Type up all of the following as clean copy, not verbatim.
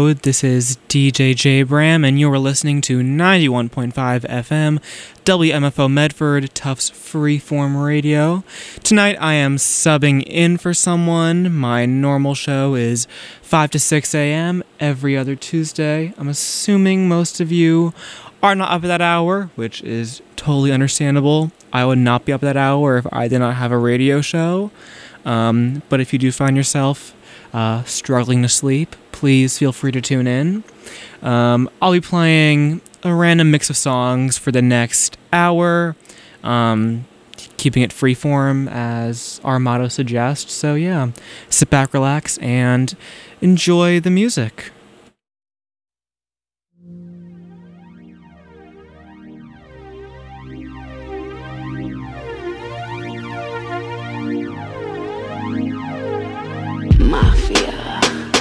Road. This is DJ J Bram, and you're listening to 91.5 FM, WMFO Medford, Tufts Freeform Radio. Tonight I am subbing in for someone. My normal show is 5 to 6 a.m. every other Tuesday. I'm assuming most of you are not up at that hour, which is totally understandable. I would not be up at that hour if I did not have a radio show. But if you do find yourself struggling to sleep, please feel free to tune in. I'll be playing a random mix of songs for the next hour, keeping it freeform as our motto suggests. So yeah, sit back, relax, and enjoy the music. Mafia.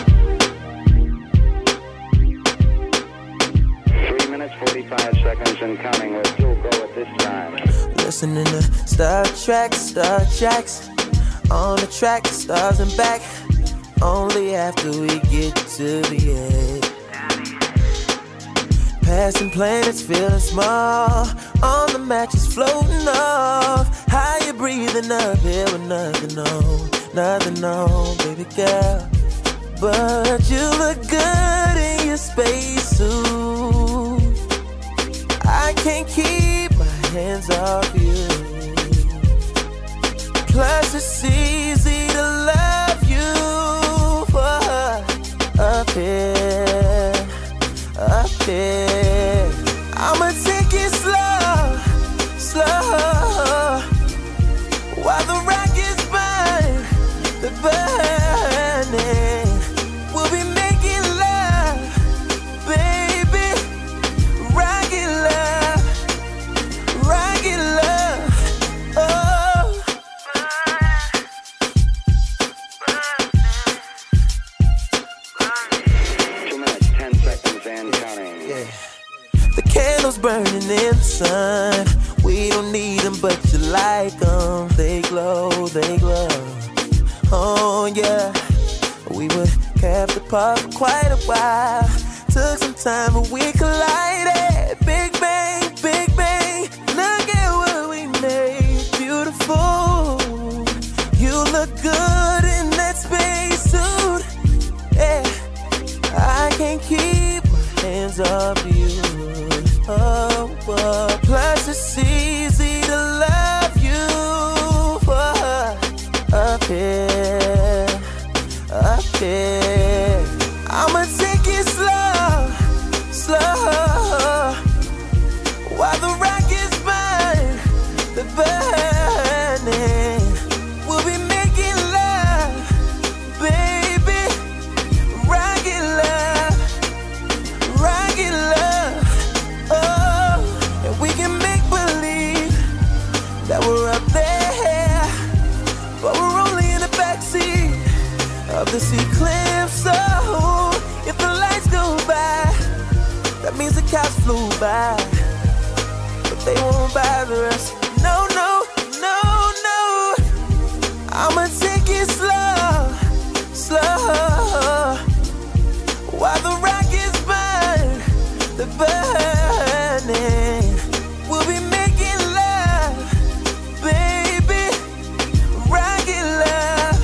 3 minutes, 45 seconds and counting. We're still go at this time. Listening to Star Tracks on the track, the stars and back. Only after we get to the edge. Passing planets, feeling small. On the mattress, floating off. How you breathing up here with nothing on, baby girl. But you look good in your spacesuit. I can't keep my hands off you. Plus it's easy to love you up here. I'ma take it slow, while the rockets burn, the burning. We'll be making love, baby. Rocket love, oh. 2 minutes, 10 seconds and counting. Yeah. The candles burning in the sun. We don't need them, but you like them. They glow. Oh yeah. We were kept apart for quite a while. Took some time, but we collided. Big bang. Look at what we made. Beautiful. You look good in that spacesuit. Yeah. I can't keep my hands off you. Oh, plus it's easy to love you up here. I'ma take it slow, while the rockets burn, the burning. We'll be making love, baby. Rocket love, oh. And we can make believe that we're up there, but we're only in the backseat of this eclipse. So if the lights go by, that means the cows flew by, but they won't bother us. No. I'ma take it slow, while the rockets burn, the burning. We'll be making love, baby. Rocket love,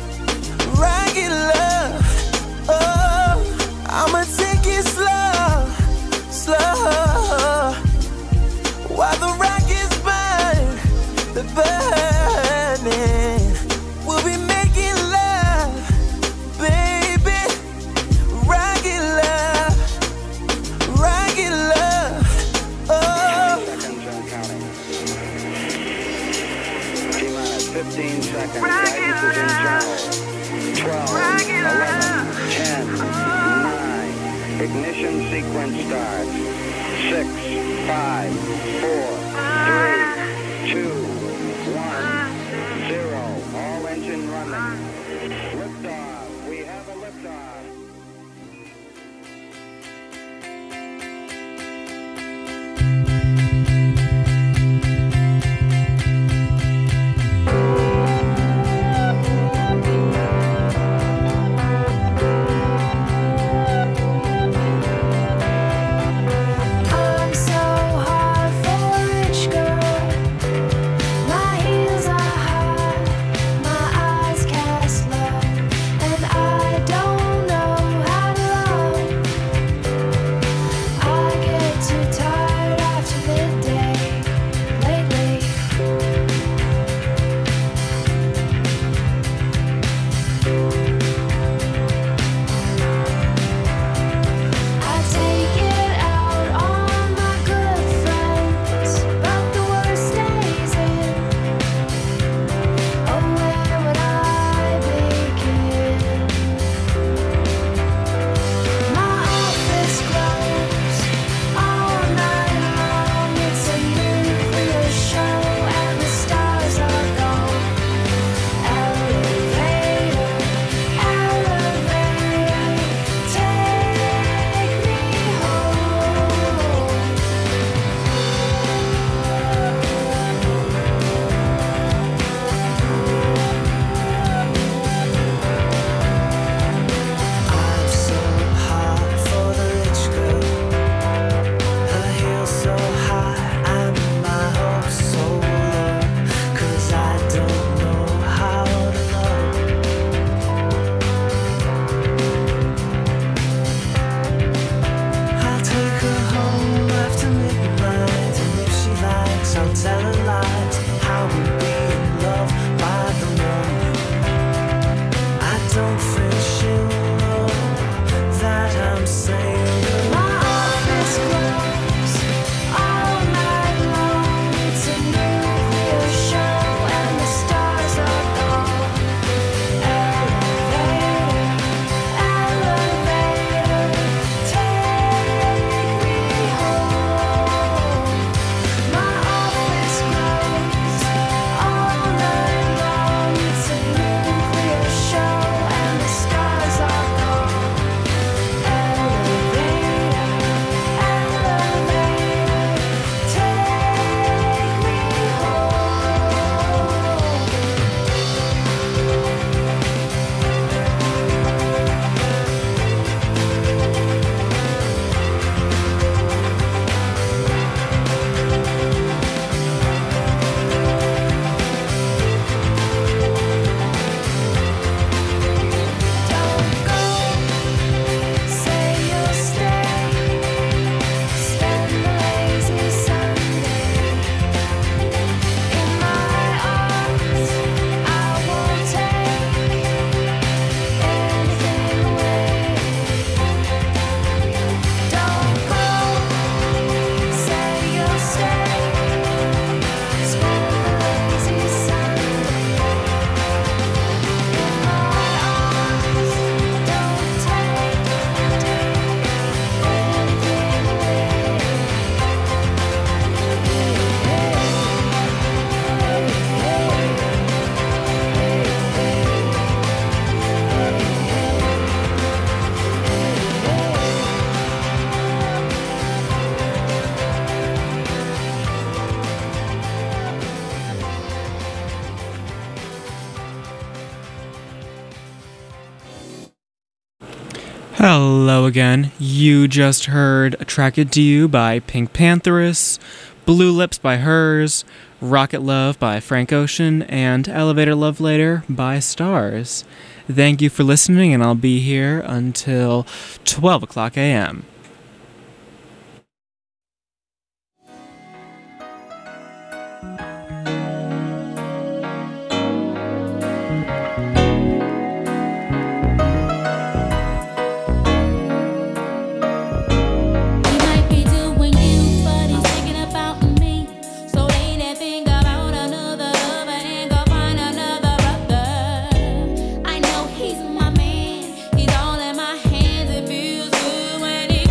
oh. I'ma take it slow, while the rockets burn, the burning. We'll be making love, baby. Rocket love, oh. 10 seconds and counting. T-minus 15 seconds. Guidance is internal. 12, 11, 10, 9. Ignition sequence starts. 6, 5, 4, 3, 2, 1, 0. All engine running. Liftoff. We have a liftoff. Hello again. You just heard Attracted to You by Pink Pantheress, Blue Lips by Hers, Rocket Love by Frank Ocean, and Elevator Love Later by Stars. Thank you for listening, and I'll be here until 12 o'clock a.m. He's my man, he's all in my hands. It feels good when he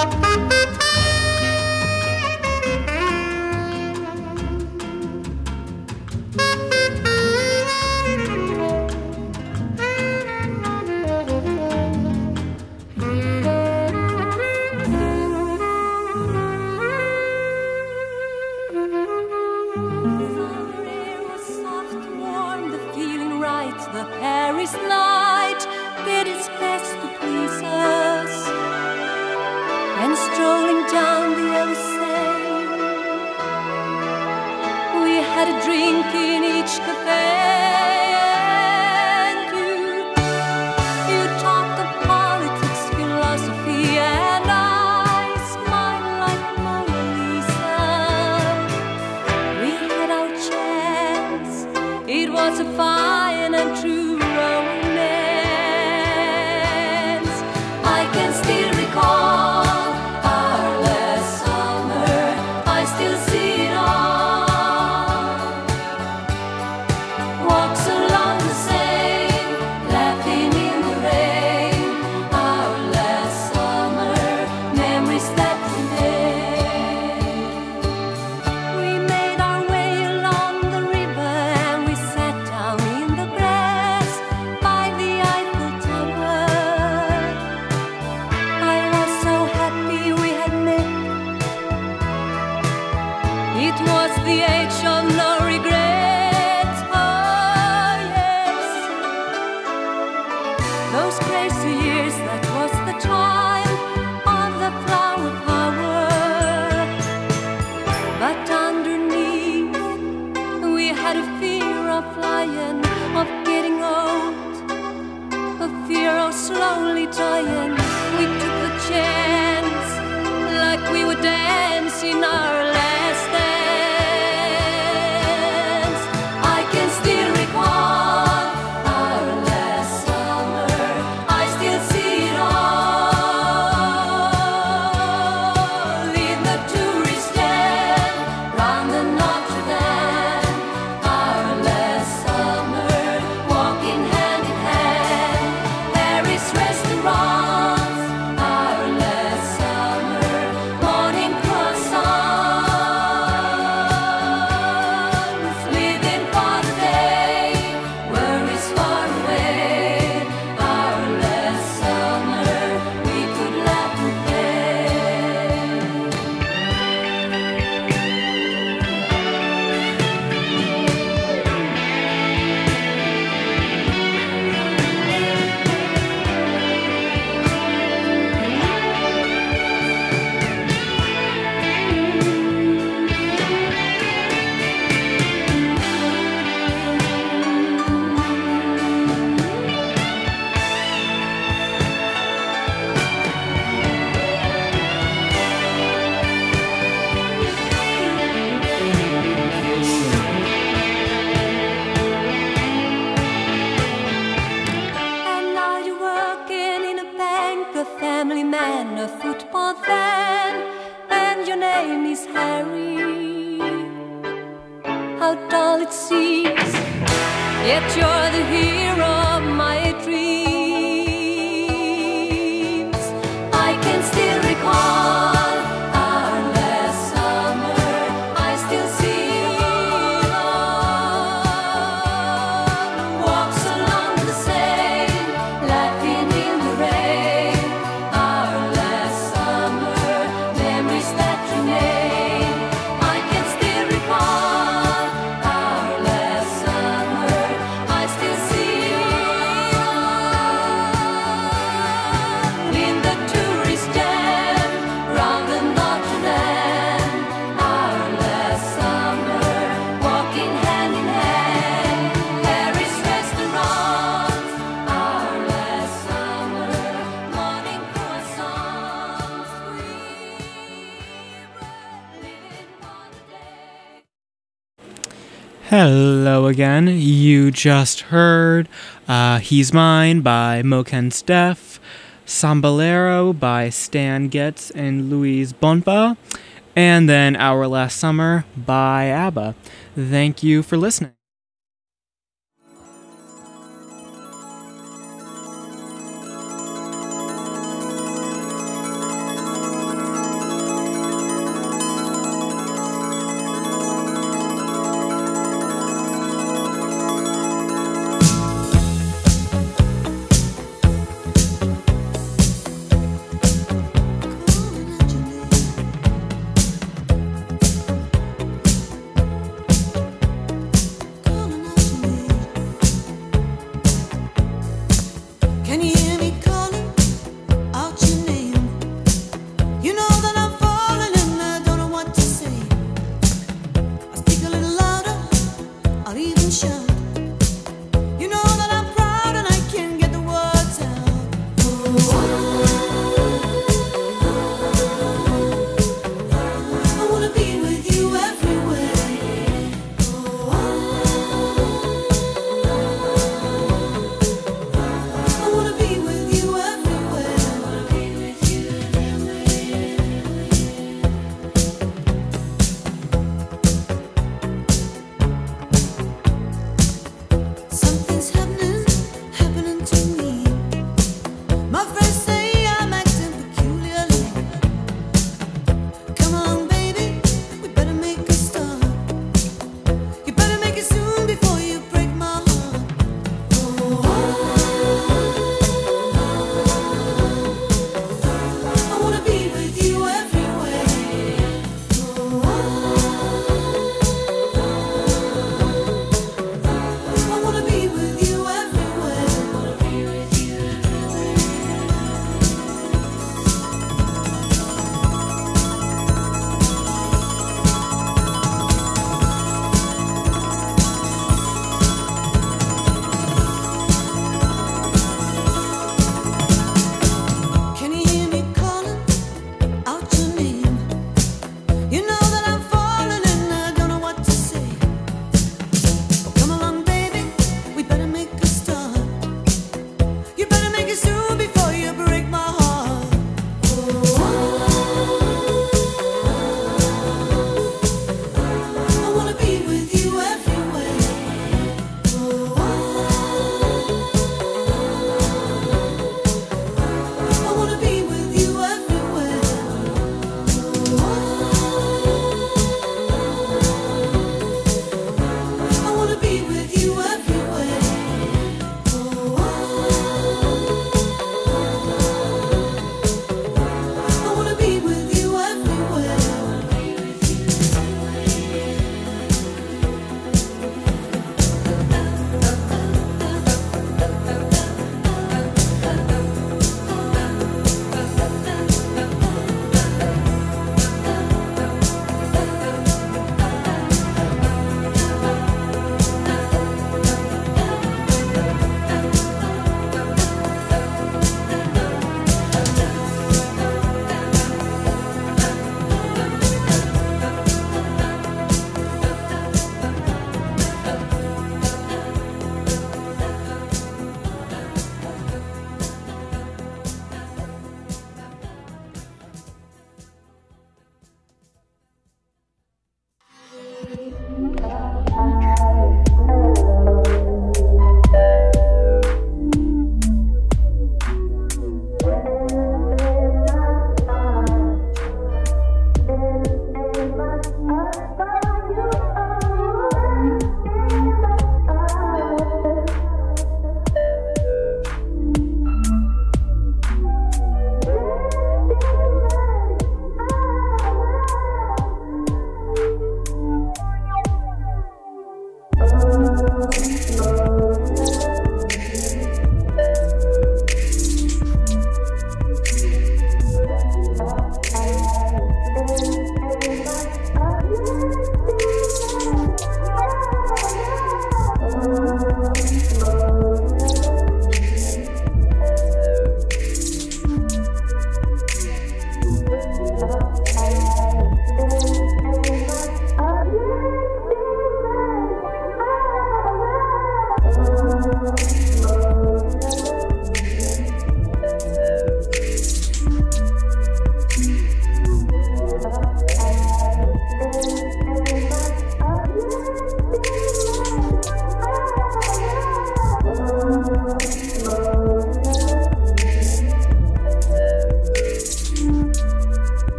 Hello again. You just heard He's Mine by Moken Steph, Sambalero by Stan Getz and Louise Bonfa, and then Our Last Summer by ABBA. Thank you for listening. Something's happening to me. My friends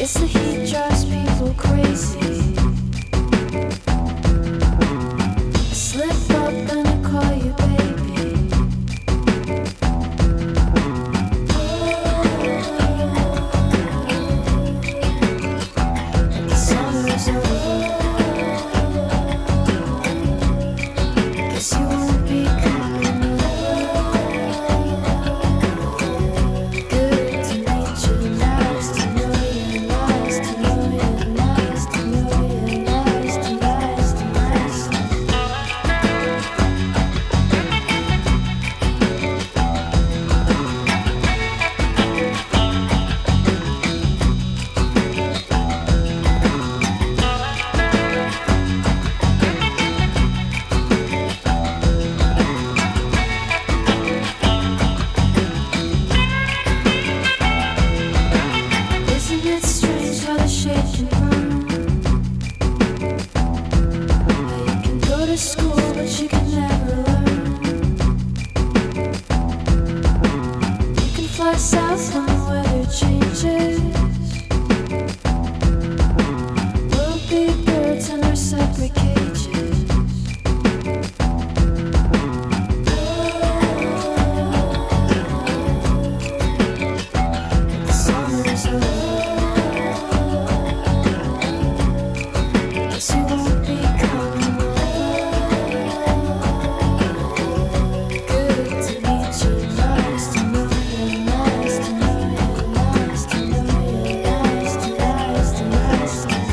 Guess the heat drives people crazy. I slip up and I call you baby. And the summer is over. Guess you won't be coming over. Good to meet you, nice to know you, nice to know you, nice to know you, nice to, nice to, nice to. Isn't it strange how the shade can burn? How you can go to school but you can never learn. You can fly south when the weather changes. We'll be birds in our separate cages. The summer is over. Guess you won't be coming over. Good to meet you, nice to know you, nice to know you, nice to know you, nice to, nice to, nice to.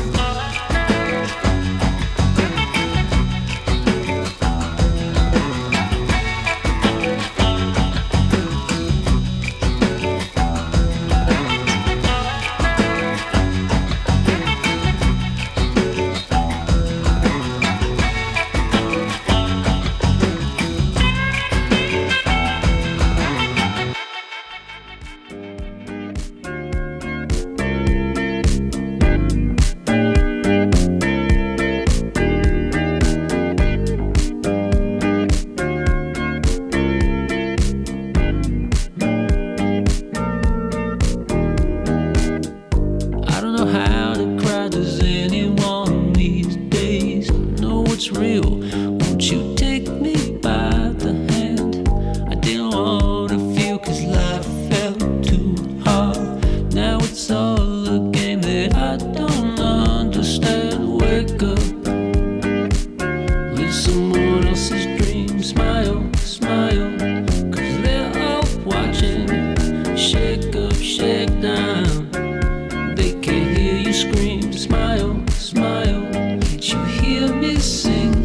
I don't know how to cry, does anyone these days know what's real? Won't you take me by the hand? I didn't want to feel cause life felt too hard. Now it's all a game that I don't understand. Wake up, live someone else's dream. Smile, smile, cause they're all watching. Shake up, shake down. They can't hear you scream. Smile, smile, can't you hear me sing?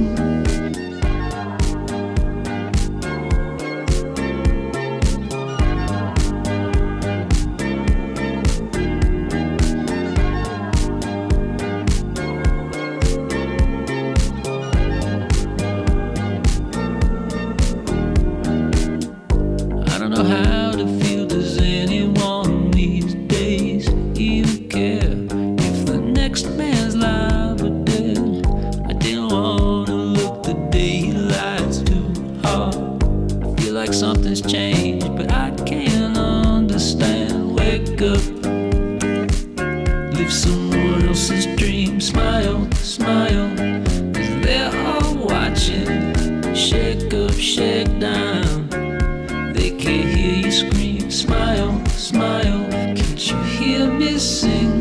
I don't know how to feel, does anyone these days even care if the next man's alive or dead? I didn't want to look the day he lies too hard. I feel like something's changed, but I can't understand. Wake up, live someone else's dream. Smile, smile, cause they're all watching. Shake up, shake down. They can't hear you scream. Smile, smile, can't you hear me sing?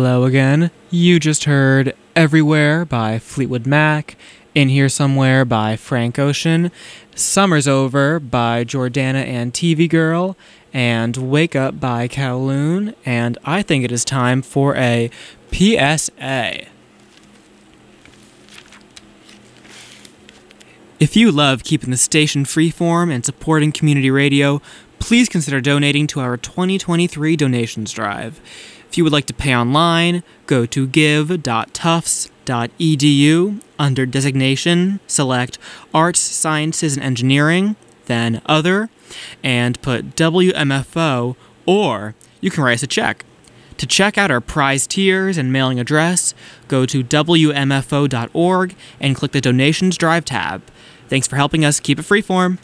Hello again. You just heard Everywhere by Fleetwood Mac, In Here Somewhere by Frank Ocean, Summer's Over by Jordana and TV Girl, and Wake Up by Kowloon, and I think it is time for a PSA. If you love keeping the station freeform and supporting community radio, please consider donating to our 2023 donations drive. If you would like to pay online, go to give.tufts.edu. Under designation, select Arts, Sciences, and Engineering, then Other, and put WMFO, or you can write us a check. To check out our prize tiers and mailing address, go to WMFO.org and click the Donations Drive tab. Thanks for helping us keep it freeform.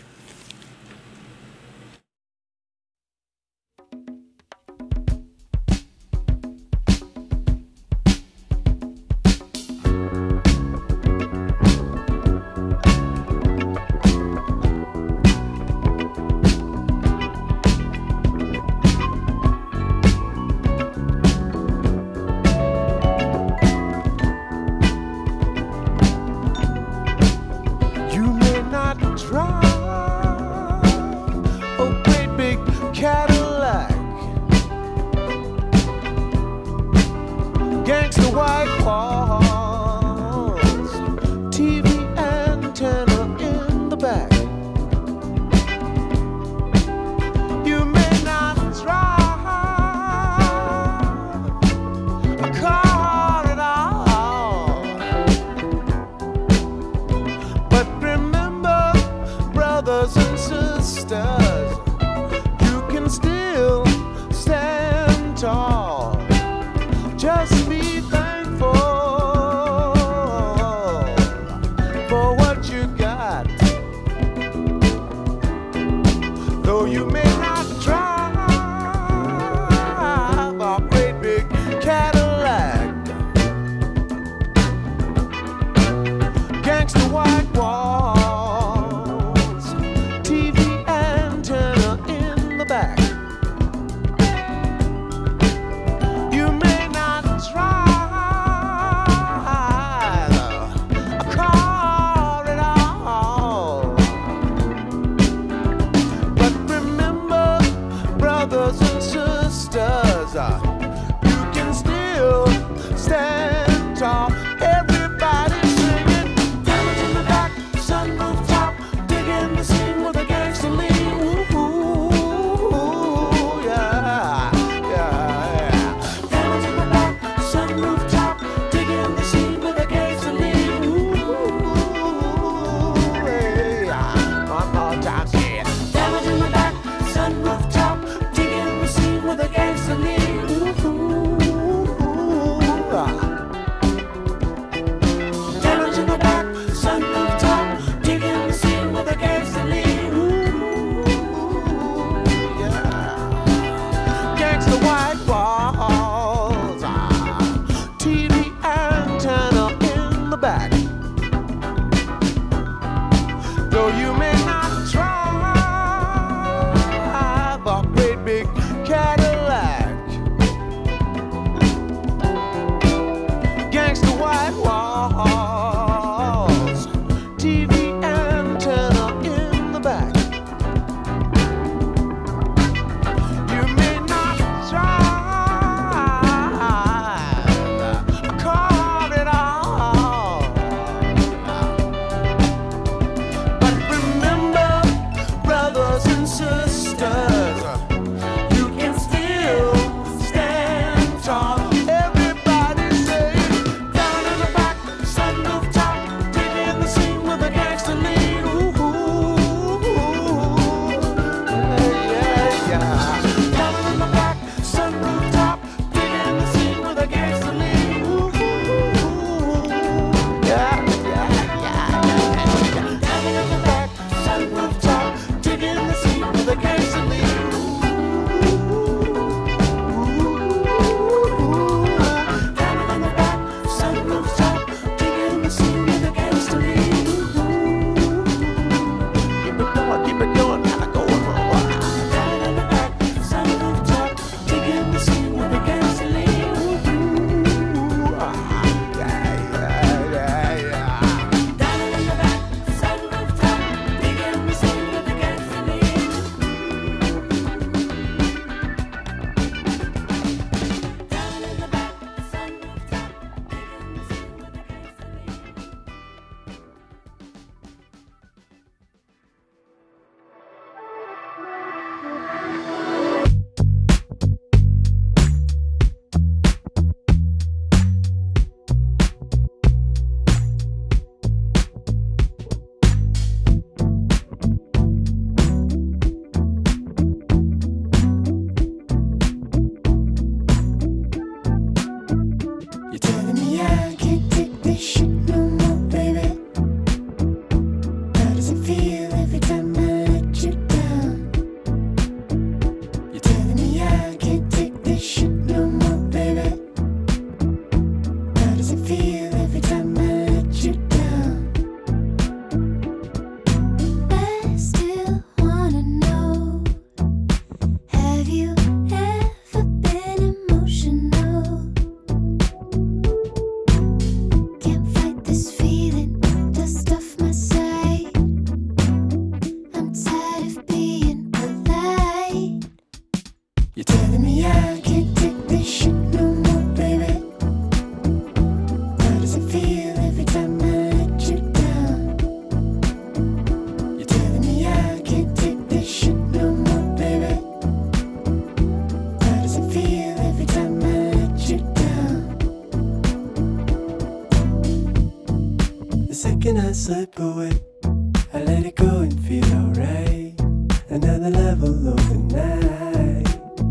The second I slip away, I let it go and feel alright. Another level of the night.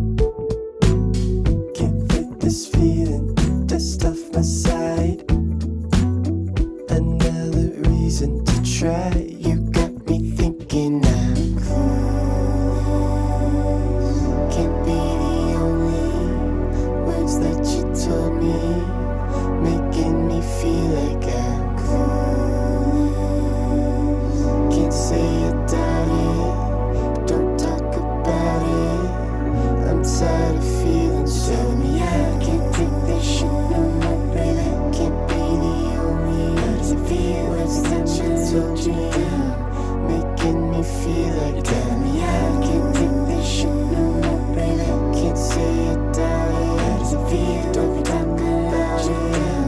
Can't fit this feeling, dust off my side. Another reason to try. You got me thinking I'm close. Can't be the only words that you told me, making me feel like I'm close. Can't say I doubt it, don't talk about it. I'm tired of feeling so. Tell me I can't take this shit no more, baby. Can't be the only words it feels that you told me, making me feel like. Tell me I can't take this shit no more, baby. Can't say I doubt it. How does it feel? Don't talk about it.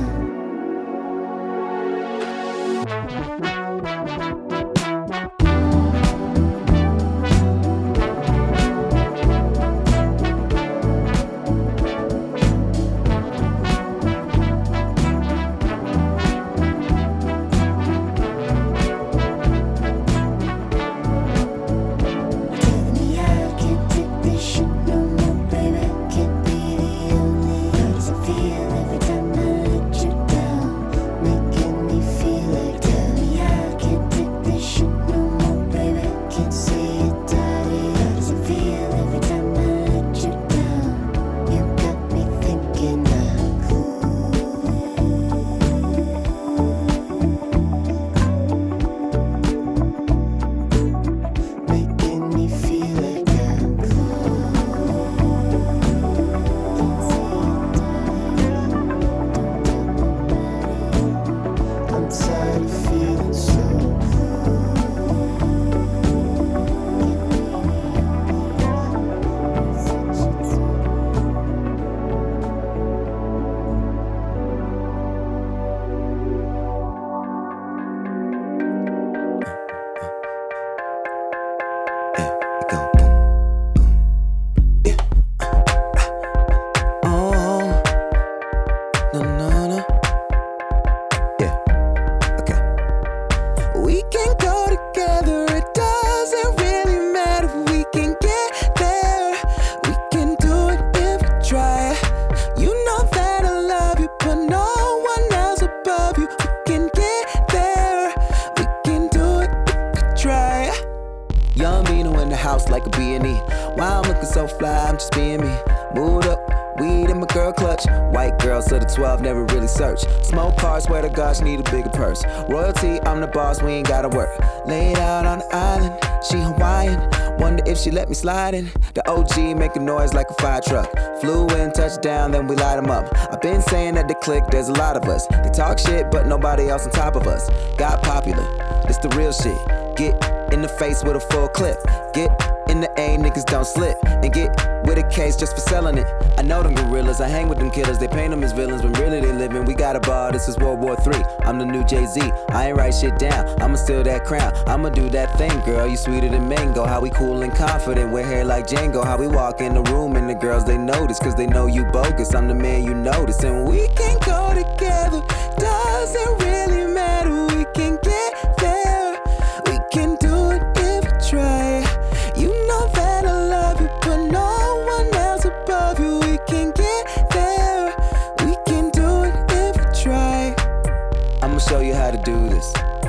Need a bigger purse. Royalty, I'm the boss, we ain't gotta work. Laid out on the island, she Hawaiian. Wonder if she let me slide in. The OG make a noise like a fire truck. Flew in, touchdown, then we light them up. I've been saying that the clique, there's a lot of us. They talk shit, but nobody else on top of us. Got popular, it's the real shit. Get in the face with a full clip. Get in the A, niggas don't slip. And get with a case just for selling it. I know them gorillas, I hang with them killers. They paint them as villains when really they living. We got a bar, this is World War III. I'm the new Jay-Z, I ain't write shit down. I'ma steal that crown, I'ma do that thing, girl. You sweeter than mango, how we cool and confident. With hair like Django, how we walk in the room and the girls they notice. Cause they know you bogus, I'm the man you notice. And we can go together, doesn't really matter. We can get there, we can do it if we try. You know that I love you, but no one else above you. We can get there, we can do it if we try. I'ma show you how to do this.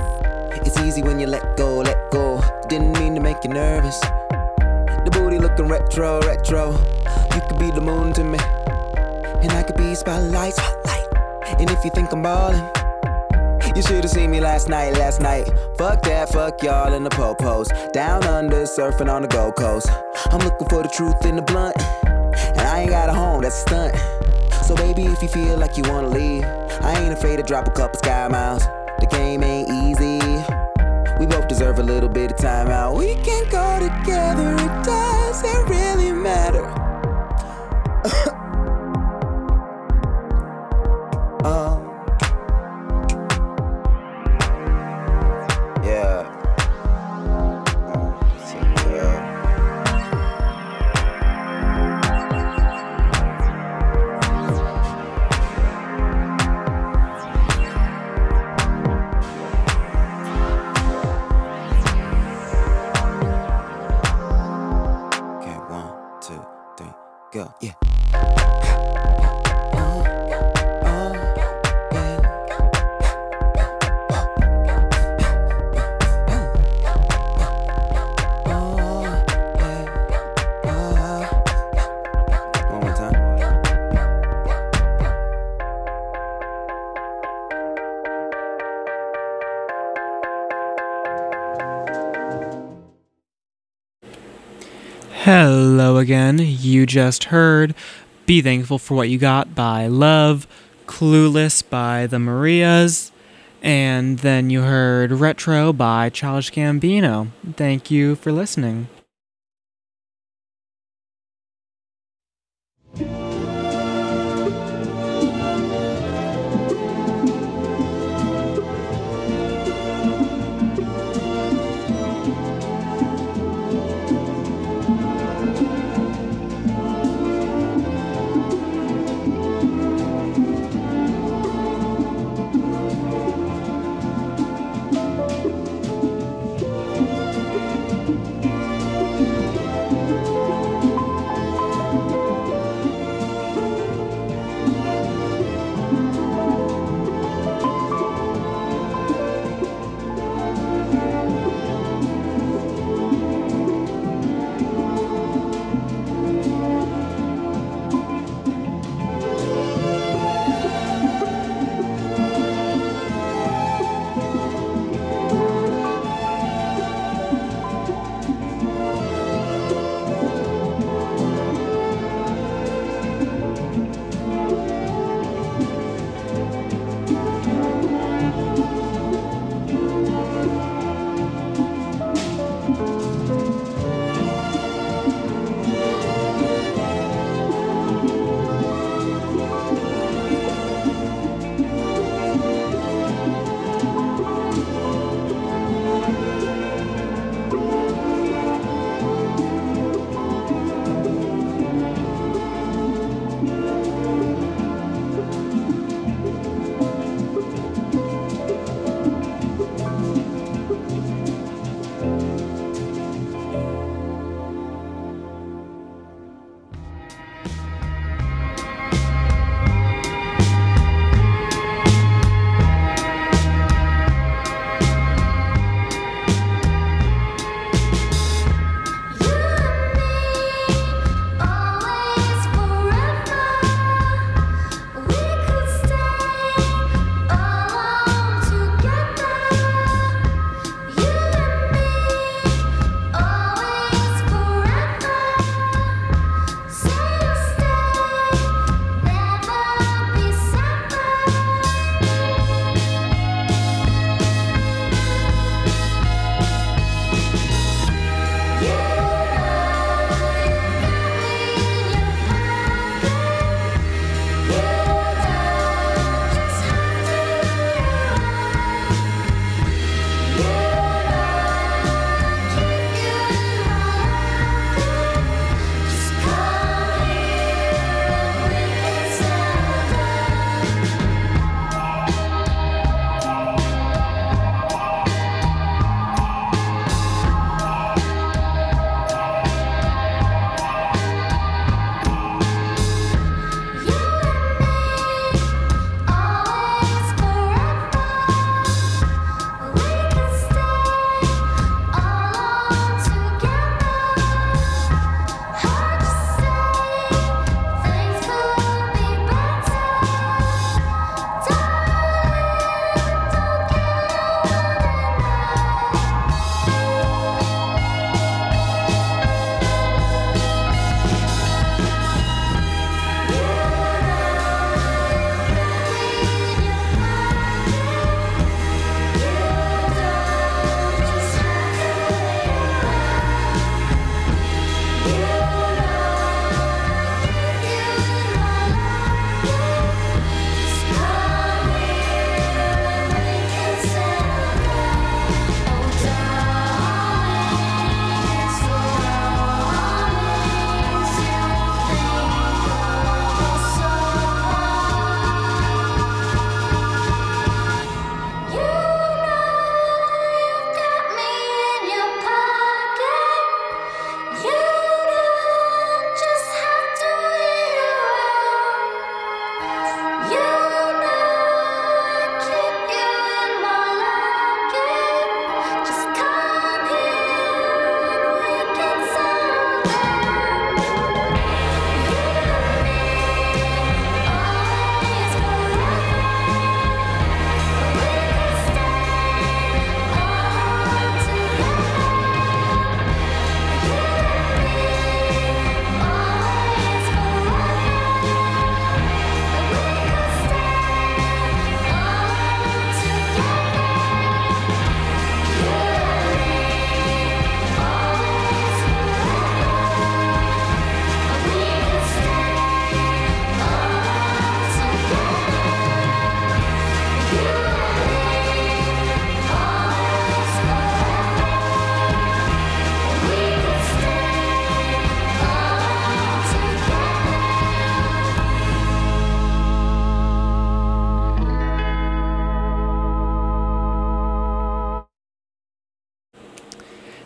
It's easy when you let go, let go. Didn't mean to make you nervous. The booty looking retro, retro. You could be the moon to me, and I could be spotlight, spotlight. And if you think I'm ballin', you should've seen me last night, last night. Fuck that, fuck y'all in the po-pos. Down under, surfing on the Gold Coast. I'm looking for the truth in the blunt, and I ain't got a home, that's a stunt. So baby, if you feel like you wanna leave, I ain't afraid to drop a couple sky miles. The game ain't easy, we both deserve a little bit of time out. We can go together, it doesn't really matter. Hello again. You just heard Be Thankful for What You Got by Love, Clueless by the Marias, and then you heard Retro by Childish Gambino. Thank you for listening.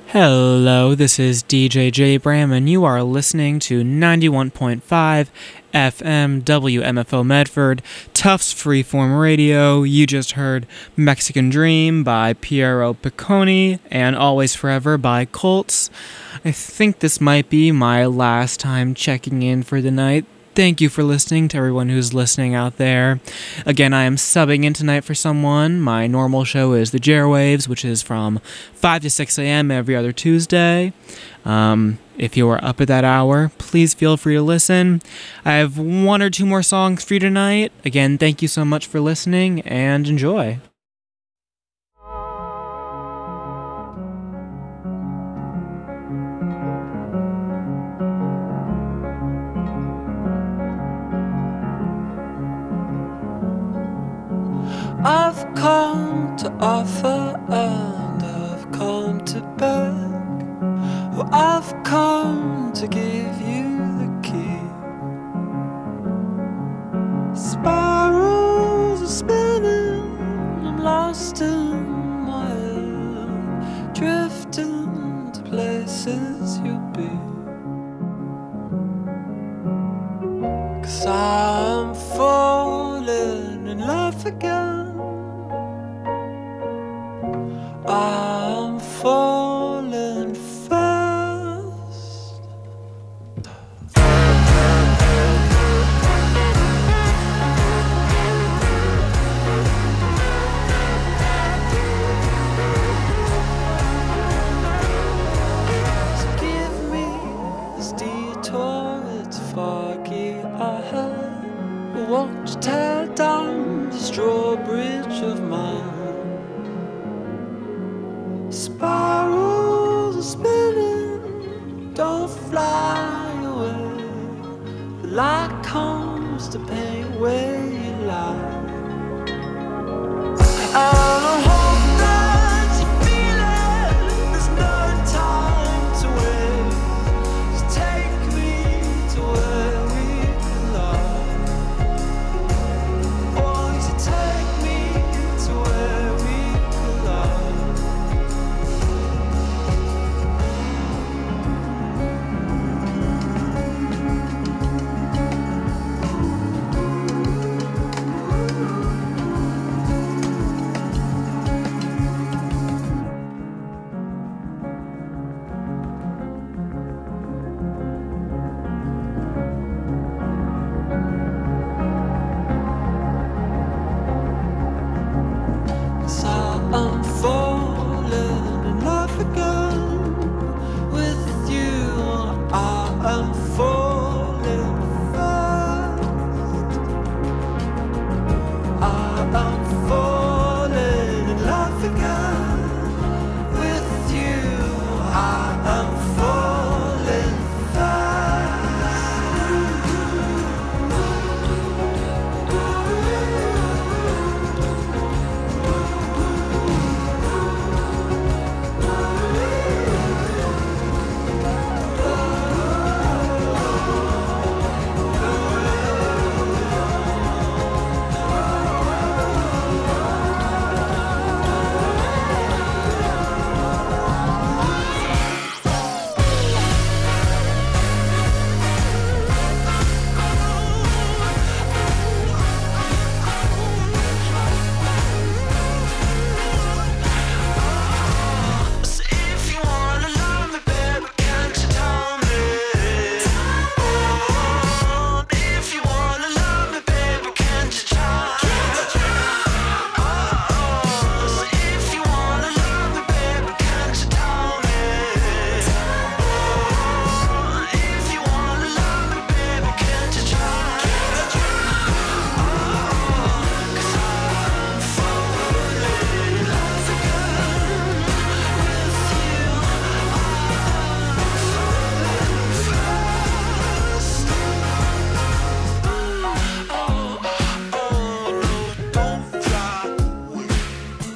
Hello, this is DJ J Bram, and you are listening to 91.5 FM WMFO Medford, Tufts Freeform Radio. You just heard Mexican Dream by Piero Picconi and Always Forever by Colts. I think this might be my last time checking in for the night. Thank you for listening to everyone who's listening out there. Again, I am subbing in tonight for someone. My normal show is The Jarwaves, which is from 5 to 6 a.m. every other Tuesday. If you are up at that hour, please feel free to listen. I have one or two more songs for you tonight. Again, thank you so much for listening, and enjoy. I've come to offer and I've come to beg. Well, I've come to give you the key. Spirals are spinning, I'm lost in my head, drifting to places you'll be. 'Cause I'm falling in love again. I'm falling fast. So give me this detour, it's foggy ahead. Won't you tear down this drawbridge of mine? Spirals are spinning, don't fly away. The light comes to paint ways.